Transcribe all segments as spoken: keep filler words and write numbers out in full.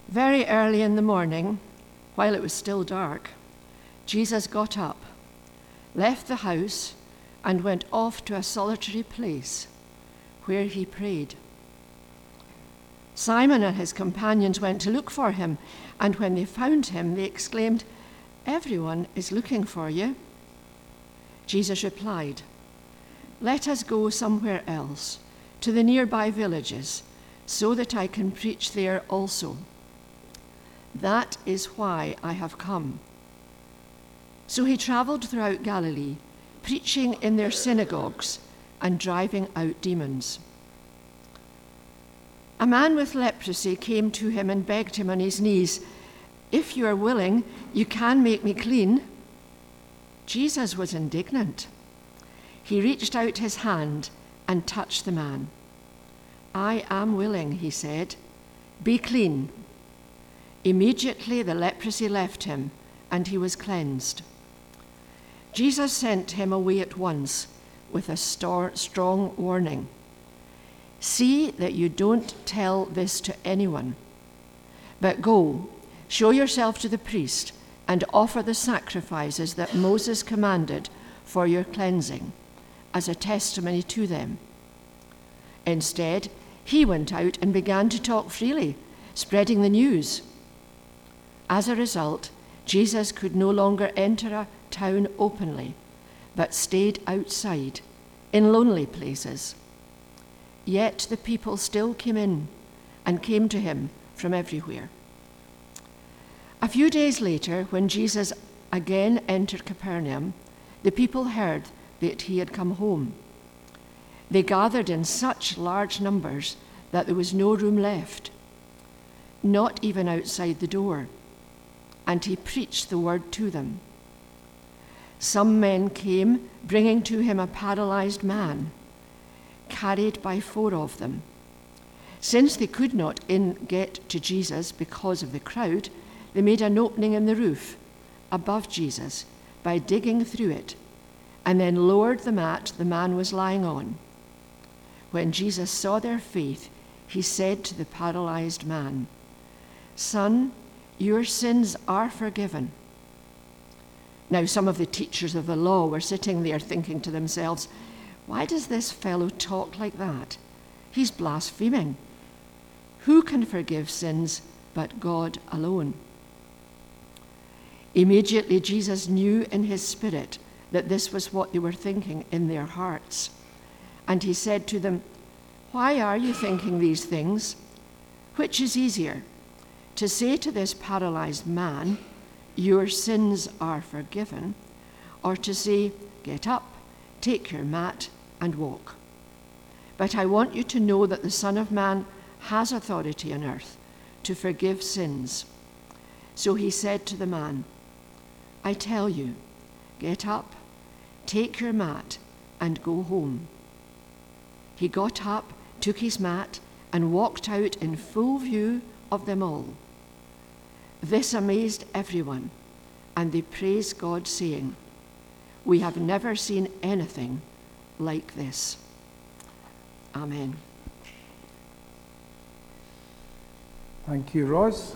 Very early in the morning, while it was still dark, Jesus got up, left the house, and went off to a solitary place where he prayed. Simon and his companions went to look for him, and when they found him, they exclaimed, "Everyone is looking for you." Jesus replied, "Let us go somewhere else, to the nearby villages, so that I can preach there also. That is why I have come." So he traveled throughout Galilee, preaching in their synagogues and driving out demons. A man with leprosy came to him and begged him on his knees, "If you are willing, you can make me clean." Jesus was indignant. He reached out his hand and touched the man. "I am willing," he said. "Be clean." Immediately the leprosy left him, and he was cleansed. Jesus sent him away at once with a strong warning. "See that you don't tell this to anyone, but go, show yourself to the priest, and offer the sacrifices that Moses commanded for your cleansing, as a testimony to them." Instead, he went out and began to talk freely, spreading the news. As a result, Jesus could no longer enter a town openly, but stayed outside, in lonely places. Yet the people still came in and came to him from everywhere. A few days later, when Jesus again entered Capernaum, the people heard that he had come home. They gathered in such large numbers that there was no room left, not even outside the door, and he preached the word to them. Some men came, bringing to him a paralyzed man, carried by four of them. Since they could not in get to Jesus because of the crowd, they made an opening in the roof above Jesus by digging through it, and then lowered the mat the man was lying on. When Jesus saw their faith, he said to the paralyzed man, "Son, your sins are forgiven." Now some of the teachers of the law were sitting there thinking to themselves, "Why does this fellow talk like that? He's blaspheming. Who can forgive sins but God alone?" Immediately Jesus knew in his spirit that this was what they were thinking in their hearts. And he said to them, "Why are you thinking these things? Which is easier, to say to this paralyzed man, 'Your sins are forgiven,' or to say, 'Get up, take your mat, and walk'? But I want you to know that the Son of Man has authority on earth to forgive sins." So he said to the man, "I tell you, get up, take your mat, and go home." He got up, took his mat, and walked out in full view of them all. This amazed everyone, and they praised God, saying, "We have never seen anything like this." Amen. Thank you, Ros.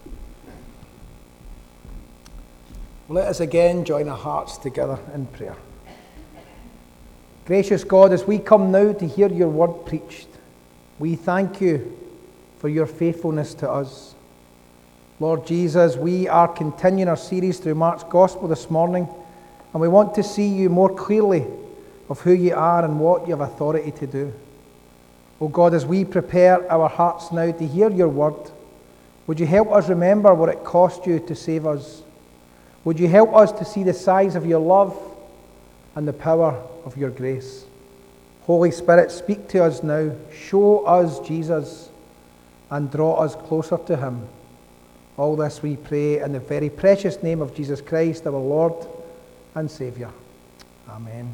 Let us again join our hearts together in prayer. Gracious God, as we come now to hear your word preached, we thank you for your faithfulness to us. Lord Jesus, we are continuing our series through Mark's Gospel this morning, and we want to see you more clearly of who you are and what you have authority to do. Oh God, as we prepare our hearts now to hear your word, would you help us remember what it cost you to save us? Would you help us to see the size of your love and the power of your grace? Holy Spirit, speak to us now. Show us Jesus and draw us closer to him. All this we pray in the very precious name of Jesus Christ, our Lord and Saviour. Amen.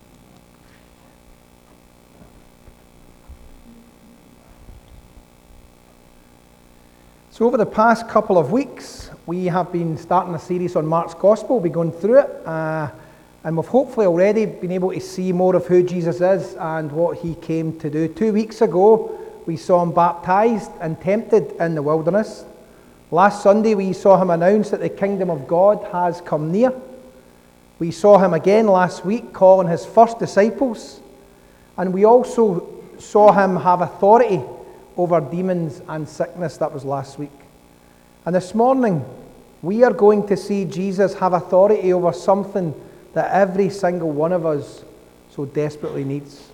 So over the past couple of weeks, we have been starting a series on Mark's Gospel. We'll be going through it, uh, and we've hopefully already been able to see more of who Jesus is and what he came to do. Two weeks ago, we saw him baptized and tempted in the wilderness. Last Sunday we saw him announce that the kingdom of God has come near. We saw him again last week calling his first disciples. And we also saw him have authority over demons and sickness. That was last week. And this morning, we are going to see Jesus have authority over something that every single one of us so desperately needs.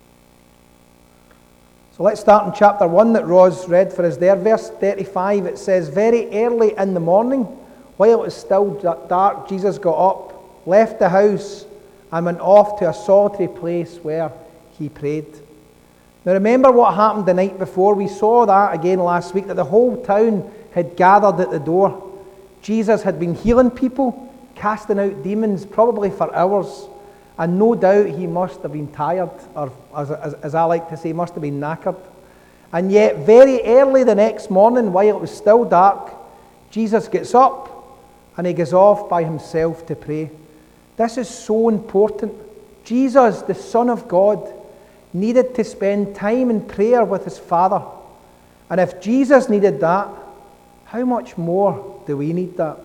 So let's start in chapter one that Roz read for us there. Verse thirty-five, it says, "Very early in the morning, while it was still dark, Jesus got up, left the house, and went off to a solitary place where he prayed." Now remember what happened the night before. We saw that again last week, that the whole town had gathered at the door. Jesus had been healing people, casting out demons, probably for hours. And no doubt he must have been tired, or as, as, as I like to say, must have been knackered. And yet very early the next morning, while it was still dark, Jesus gets up and he goes off by himself to pray. This is so important. Jesus, the Son of God, needed to spend time in prayer with his Father. And if Jesus needed that, how much more do we need that?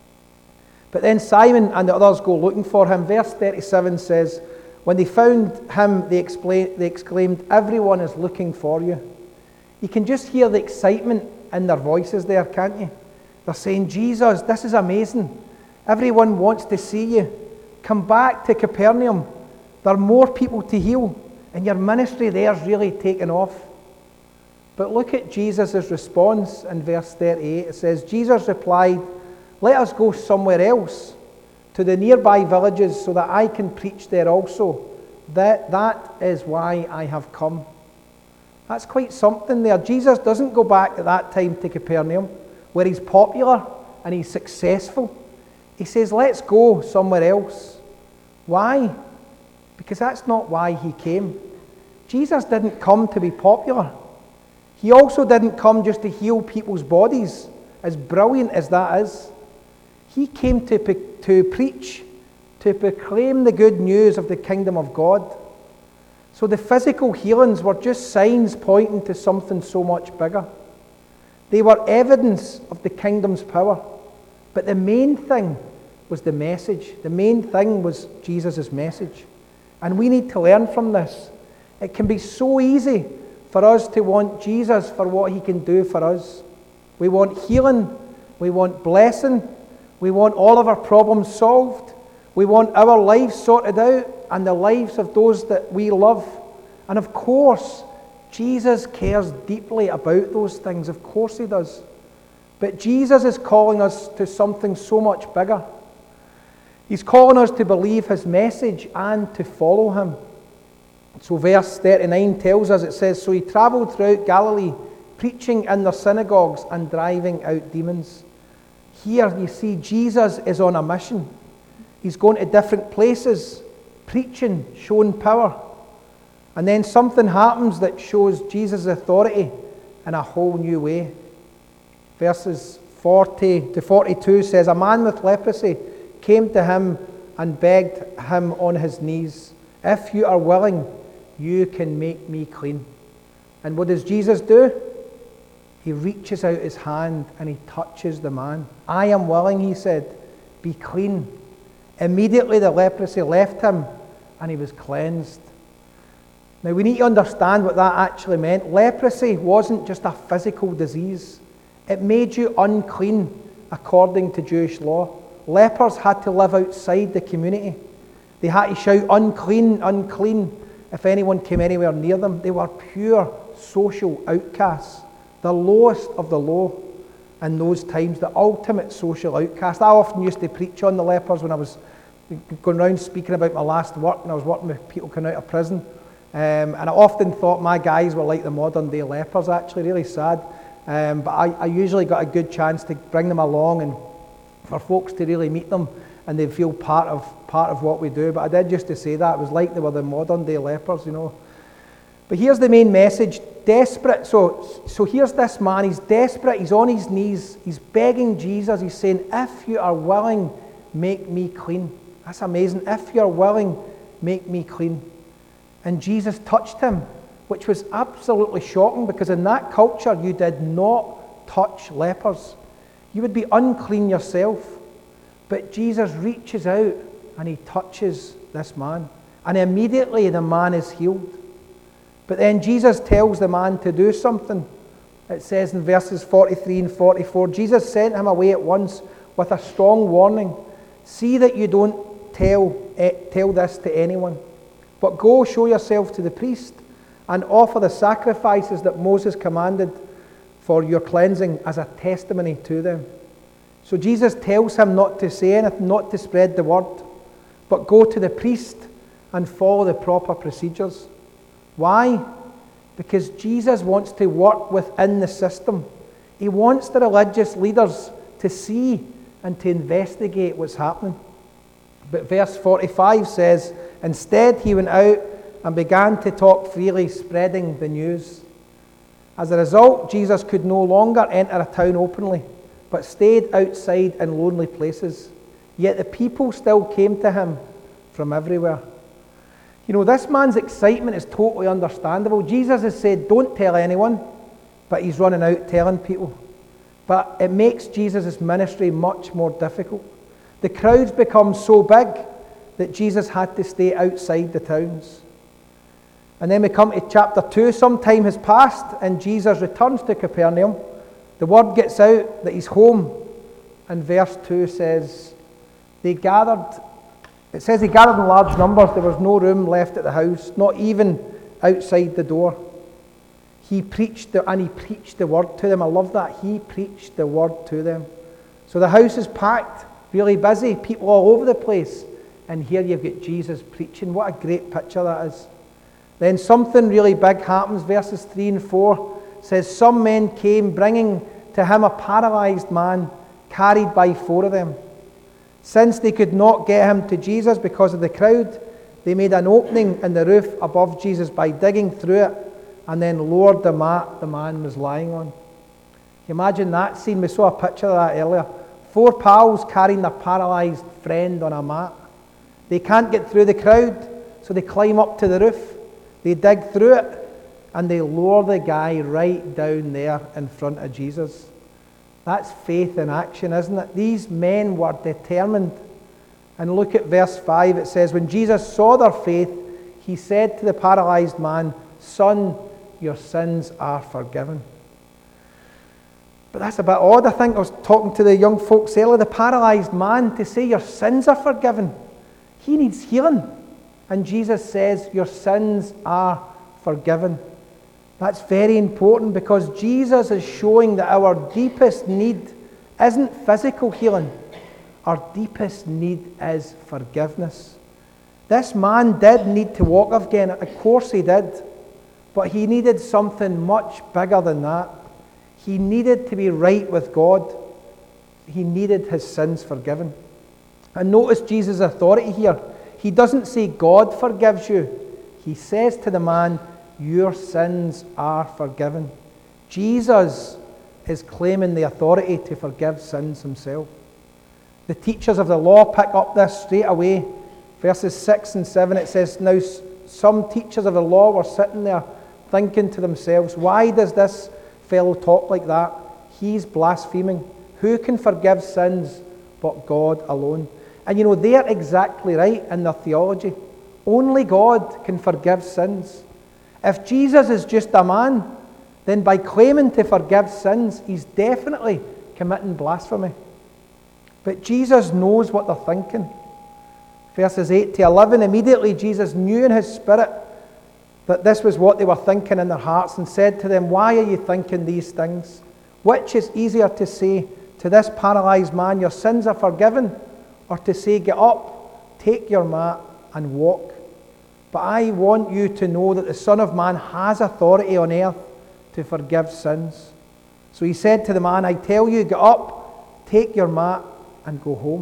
But then Simon and the others go looking for him. Verse thirty-seven says, when they found him, they, explain, they exclaimed, "Everyone is looking for you." You can just hear the excitement in their voices there, can't you? They're saying, "Jesus, this is amazing. Everyone wants to see you. Come back to Capernaum. There are more people to heal, and your ministry there's really taken off." But look at Jesus' response in verse thirty-eight. It says, Jesus replied, "Let us go somewhere else, to the nearby villages, so that I can preach there also. That, that is why I have come." That's quite something there. Jesus doesn't go back at that time to Capernaum, where he's popular and he's successful. He says, let's go somewhere else. Why? Because that's not why he came. Jesus didn't come to be popular. He also didn't come just to heal people's bodies, as brilliant as that is. He came to, to preach, to proclaim the good news of the kingdom of God. So the physical healings were just signs pointing to something so much bigger. They were evidence of the kingdom's power. But the main thing was the message. The main thing was Jesus' message. And we need to learn from this. It can be so easy for us to want Jesus for what he can do for us. We want healing. We want blessing. We want all of our problems solved. We want our lives sorted out and the lives of those that we love. And of course, Jesus cares deeply about those things. Of course he does. But Jesus is calling us to something so much bigger. He's calling us to believe his message and to follow him. So verse thirty-nine tells us, it says, "So he travelled throughout Galilee, preaching in their synagogues and driving out demons." Here you see Jesus is on a mission. He's going to different places, preaching, showing power. And then something happens that shows Jesus' authority in a whole new way. Verses forty to forty-two says, "A man with leprosy came to him and begged him on his knees, 'If you are willing, you can make me clean.' And what does Jesus do? He reaches out his hand and he touches the man. 'I am willing,' he said, 'be clean.' Immediately the leprosy left him and he was cleansed." Now we need to understand what that actually meant. Leprosy wasn't just a physical disease. It made you unclean according to Jewish law. Lepers had to live outside the community. They had to shout, "Unclean, unclean," if anyone came anywhere near them. They were pure social outcasts, the lowest of the low in those times, the ultimate social outcast. I often used to preach on the lepers when I was going around speaking about my last work, and I was working with people coming out of prison. Um, and I often thought my guys were like the modern day lepers, actually, really sad. Um, but I, I usually got a good chance to bring them along and for folks to really meet them and they feel part of part of what we do. But I did just to say that. It was like they were the modern day lepers, you know. But here's the main message. Desperate. So, so here's this man. He's desperate. He's on his knees. He's begging Jesus. He's saying, "If you are willing, make me clean." That's amazing. "If you are willing, make me clean." And Jesus touched him, which was absolutely shocking because in that culture you did not touch lepers. You would be unclean yourself. But Jesus reaches out and he touches this man. And immediately the man is healed. But then Jesus tells the man to do something. It says in verses forty-three and forty-four, Jesus sent him away at once with a strong warning. See that you don't tell, eh, tell this to anyone. But go show yourself to the priest and offer the sacrifices that Moses commanded for your cleansing as a testimony to them. So Jesus tells him not to say anything, not to spread the word, but go to the priest and follow the proper procedures. Why? Because Jesus wants to work within the system. He wants the religious leaders to see and to investigate what's happening. But verse forty-five says, instead he went out and began to talk freely, spreading the news. As a result, Jesus could no longer enter a town openly, but stayed outside in lonely places. Yet the people still came to him from everywhere. You know, this man's excitement is totally understandable. Jesus has said, don't tell anyone, but he's running out telling people. But it makes Jesus' ministry much more difficult. The crowds become so big that Jesus had to stay outside the towns. And then we come to chapter two. Some time has passed and Jesus returns to Capernaum. The word gets out that he's home. And verse two says, they gathered, it says they gathered in large numbers. There was no room left at the house, not even outside the door. He preached the, and he preached the word to them. I love that. He preached the word to them. So the house is packed, really busy, people all over the place. And here you've got Jesus preaching. What a great picture that is. Then something really big happens. Verses three and four says, some men came bringing to him a paralyzed man carried by four of them. Since they could not get him to Jesus because of the crowd, they made an opening in the roof above Jesus by digging through it and then lowered the mat the man was lying on. You imagine that scene? We saw a picture of that earlier. Four pals carrying their paralyzed friend on a mat. They can't get through the crowd, so they climb up to the roof. They dig through it and they lower the guy right down there in front of Jesus. That's faith in action, isn't it? These men were determined. And look at verse five. It says, when Jesus saw their faith, he said to the paralyzed man, son, your sins are forgiven. But that's a bit odd. I think I was talking to the young folks earlier. The paralyzed man, to say your sins are forgiven, he needs healing. And Jesus says, your sins are forgiven. That's very important because Jesus is showing that our deepest need isn't physical healing. Our deepest need is forgiveness. This man did need to walk again. Of course he did. But he needed something much bigger than that. He needed to be right with God. He needed his sins forgiven. And notice Jesus' authority here. He doesn't say God forgives you. He says to the man, your sins are forgiven. Jesus is claiming the authority to forgive sins himself. The teachers of the law pick up this straight away. Verses six and seven, it says, now some teachers of the law were sitting there thinking to themselves, why does this fellow talk like that? He's blaspheming. Who can forgive sins but God alone? And you know, they're exactly right in their theology. Only God can forgive sins. If Jesus is just a man, then by claiming to forgive sins, he's definitely committing blasphemy. But Jesus knows what they're thinking. Verses eight to eleven, immediately Jesus knew in his spirit that this was what they were thinking in their hearts and said to them, why are you thinking these things? Which is easier to say to this paralyzed man, your sins are forgiven, or to say, get up, take your mat and walk? But I want you to know that the Son of Man has authority on earth to forgive sins. So he said to the man, I tell you, get up, take your mat and go home.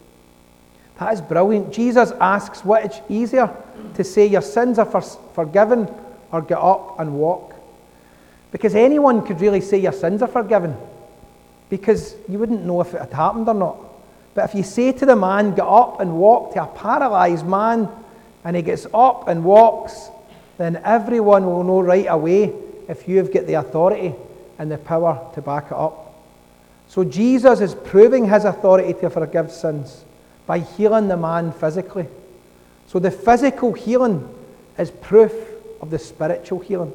That is brilliant. Jesus asks, what is easier, to say your sins are for, forgiven or get up and walk? Because anyone could really say your sins are forgiven, because you wouldn't know if it had happened or not. But if you say to the man, get up and walk, to a paralyzed man, and he gets up and walks, then everyone will know right away if you've got the authority and the power to back it up. So Jesus is proving his authority to forgive sins by healing the man physically. So the physical healing is proof of the spiritual healing.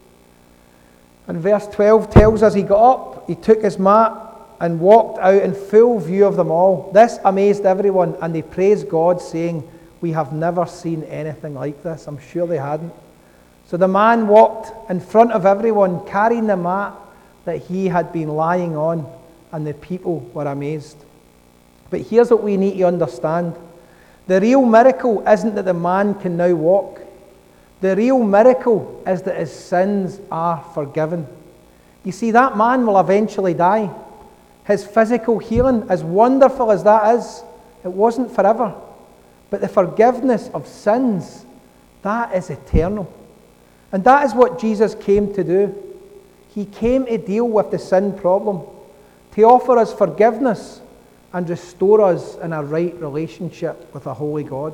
And verse twelve tells us he got up, he took his mat and walked out in full view of them all. This amazed everyone, and they praised God, saying, "We have never seen anything like this." I'm sure they hadn't. So the man walked in front of everyone, carrying the mat that he had been lying on, and the people were amazed. But here's what we need to understand. The real miracle isn't that the man can now walk. The real miracle is that his sins are forgiven. You see, that man will eventually die. His physical healing, as wonderful as that is, it wasn't forever. But the forgiveness of sins, that is eternal. And that is what Jesus came to do. He came to deal with the sin problem, to offer us forgiveness and restore us in a right relationship with a holy God.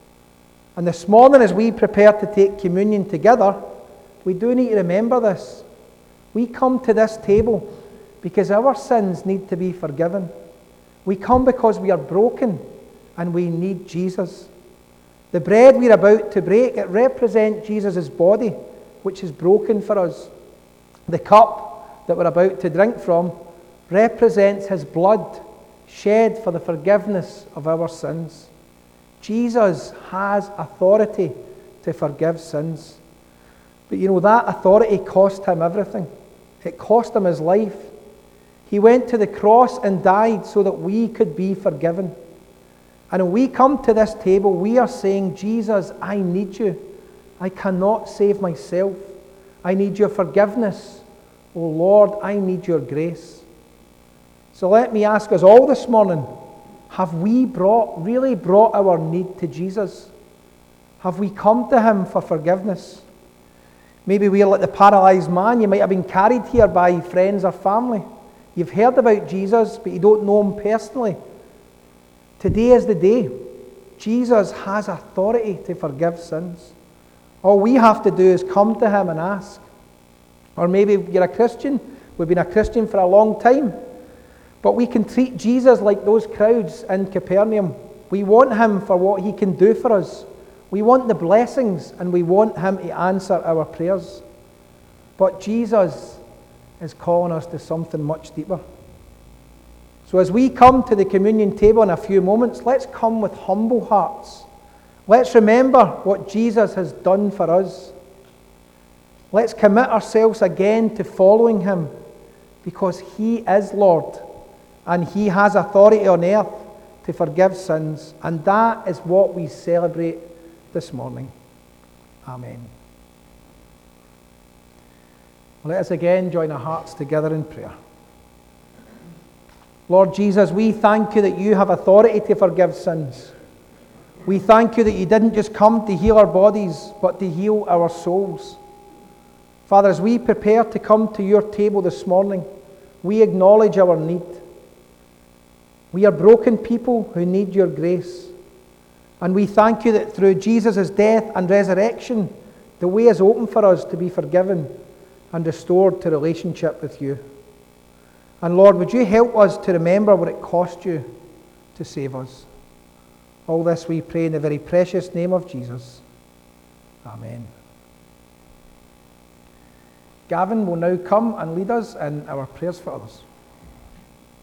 And this morning, as we prepare to take communion together, we do need to remember this. We come to this table because our sins need to be forgiven. We come because we are broken and we need Jesus. The bread we're about to break, it represents Jesus' body, which is broken for us. The cup that we're about to drink from represents his blood shed for the forgiveness of our sins. Jesus has authority to forgive sins. But you know, that authority cost him everything. It cost him his life. He went to the cross and died so that we could be forgiven. And when we come to this table, we are saying, Jesus, I need you. I cannot save myself. I need your forgiveness. Oh Lord, I need your grace. So let me ask us all this morning, have we brought, really brought our need to Jesus? Have we come to him for forgiveness? Maybe we're like the paralyzed man. You might have been carried here by friends or family. You've heard about Jesus, but you don't know him personally. Today is the day. Jesus has authority to forgive sins. All we have to do is come to him and ask. Or maybe you're a Christian. We've been a Christian for a long time. But we can treat Jesus like those crowds in Capernaum. We want him for what he can do for us. We want the blessings, and we want him to answer our prayers. But Jesus is calling us to something much deeper. So as we come to the communion table in a few moments, let's come with humble hearts. Let's remember what Jesus has done for us. Let's commit ourselves again to following him, because he is Lord, and he has authority on earth to forgive sins. And that is what we celebrate this morning. Amen. Let us again join our hearts together in prayer. Lord Jesus, we thank you that you have authority to forgive sins. We thank you that you didn't just come to heal our bodies, but to heal our souls. Father, as we prepare to come to your table this morning, we acknowledge our need. We are broken people who need your grace. And we thank you that through Jesus' death and resurrection, the way is open for us to be forgiven and restored to relationship with you. And Lord, would you help us to remember what it cost you to save us? All this we pray in the very precious name of Jesus. Amen. Gavin will now come and lead us in our prayers for others.